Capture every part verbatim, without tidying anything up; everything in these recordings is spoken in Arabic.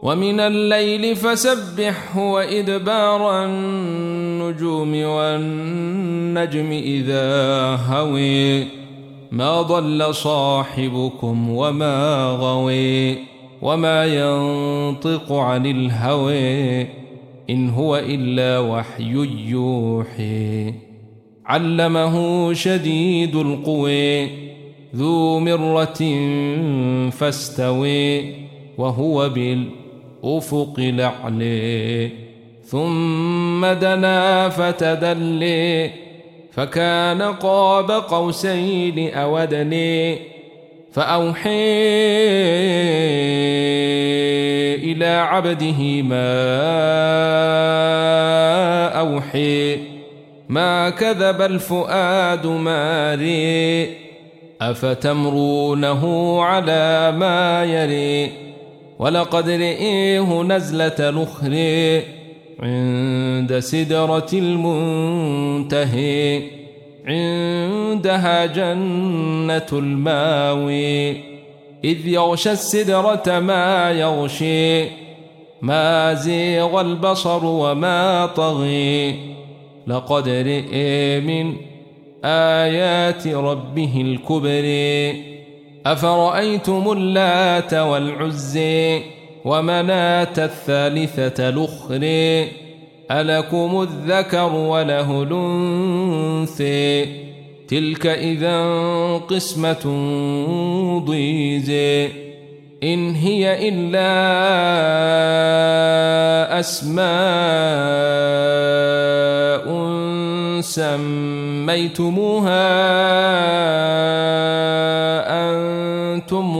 ومن الليل فسبحه وإدبار النجوم والنجم إذا هوي ما ضل صاحبكم وما غوي وما ينطق عن الهوى إن هو إلا وحي يوحي علمه شديد القوى ذو مرة فاستوي وهو بالأفق الأعلى ثم دنا فتدلي فكان قاب قوسين أو أدنى فأوحي إلى عبده ما أوحي ما كذب الفؤاد ما رئ أفتمرونه على ما يري ولقد رئيه نزلة الأخر عند سدرة المنتهى عندها جنة الماوي إذ يغشى السدرة ما يغشي ما زيغ البصر وما طغي لقد رئي من آيات ربه الكبر أفرأيتم اللات والعزي ومناة الثالثة الأخرى ألكم الذكر وله الأنثى تلك إذا قسمة ضيزى إن هي إلا أسماء سميتموها أنتم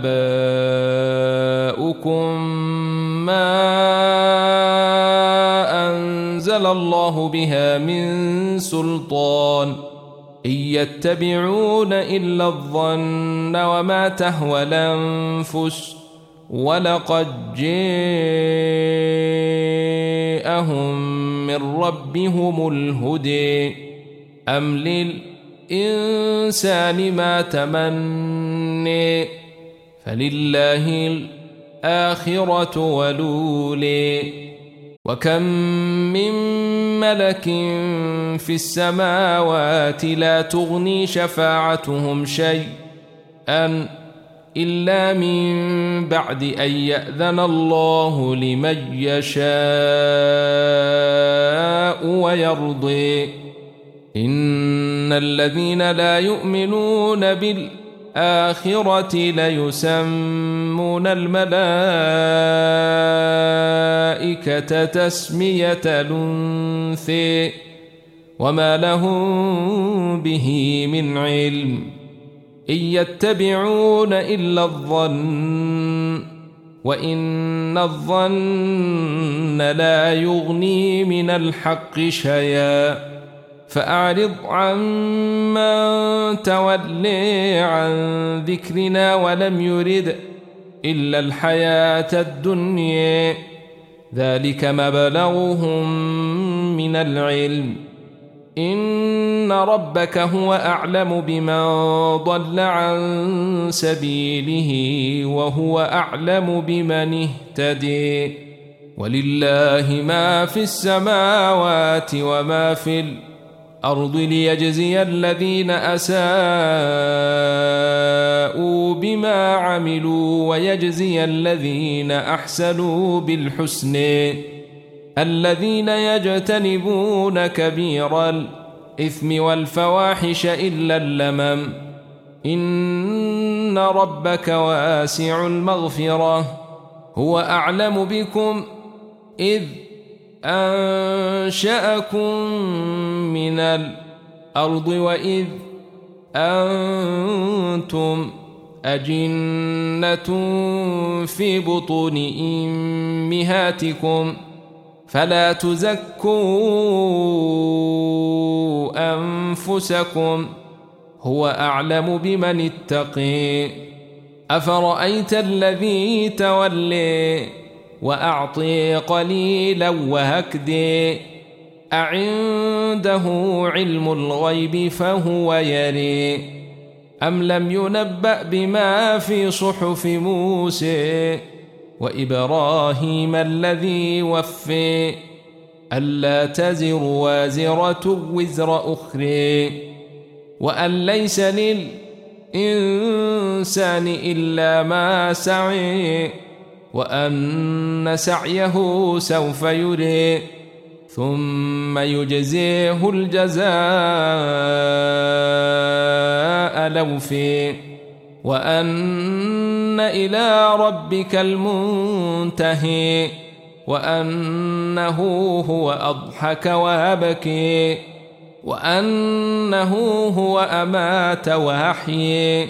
وآباؤكم ما أنزل الله بها من سلطان إن يتبعون إلا الظن وما تهوى الأنفس ولقد جاءهم من ربهم الهدى أم للإنسان ما تمنى فلله الآخرة والأولى وكم من ملك في السماوات لا تغني شفاعتهم شيئا إلا من بعد أن يأذن الله لمن يشاء ويرضي إن الذين لا يؤمنون بالآخرة ليسمون الملائكة تسمية الأنثى وما لهم به من علم إن يتبعون إلا الظن وإن الظن لا يغني من الحق شيئا فأعرض عمن تولي عن ذكرنا ولم يرد إلا الحياة الدنيا ذلك مبلغهم من العلم إن ربك هو أعلم بمن ضل عن سبيله وهو أعلم بمن اهتدي ولله ما في السماوات وما في الأرض ليجزي الذين أساءوا بما عملوا ويجزي الذين أحسنوا بالحسن الذين يجتنبون كبير الإثم والفواحش إلا اللمم إن ربك واسع المغفرة هو أعلم بكم إذ أنشأكم من الأرض وإذ أنتم أجنة في بطون أمهاتكم فلا تزكوا أنفسكم هو أعلم بمن اتقي أفرأيت الذي تولي وأعطي قليلا وهكدي أعنده علم الغيب فهو يري أم لم ينبأ بما في صحف موسى وإبراهيم الذي وفي ألا تزر وازرة وزر أخرى وأن ليس للإنسان إلا ما سعي وأن سعيه سوف يري ثم يجزيه الجزاء الأوفى وأن إلى ربك المنتهي وأنه هو أضحك وأبكي وأنه هو أمات وأحيي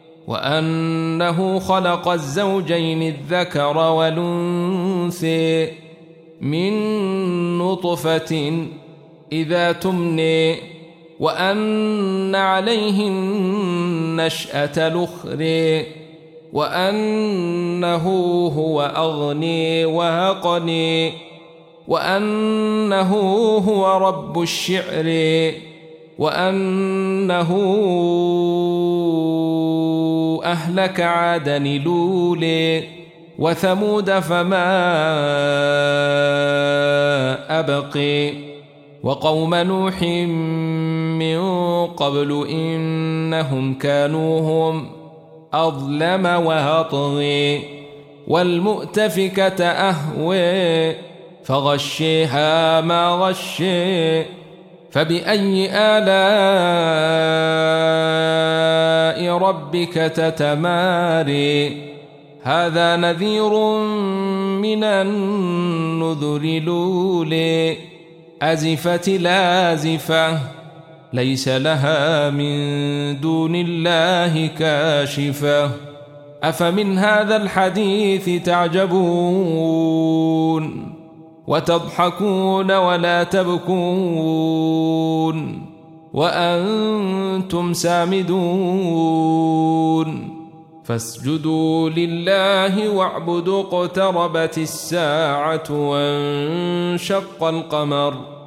وأنه خلق الزوجين الذكر والأنثى من نطفة إذا تمني وأن عليه النشأة الأخرى وأنه هو أغني وأقني وأنه هو رب الشعر وأنه أهلك عادا لولي وثمود فما أبقي وقوم نوح من قبل إنهم كانوا هم أظلم وأطغي والمؤتفكة أهوي فغشيها ما غشي فبأي آلاء ربك تتماري هذا نذير من النذر الأولى أزفت الآزفة ليس لها من دون الله كاشفة أفمن هذا الحديث تعجبون وتضحكون ولا تبكون وأنتم سامدون فاسجدوا لله واعبدوا اقتربت الساعة وانشق القمر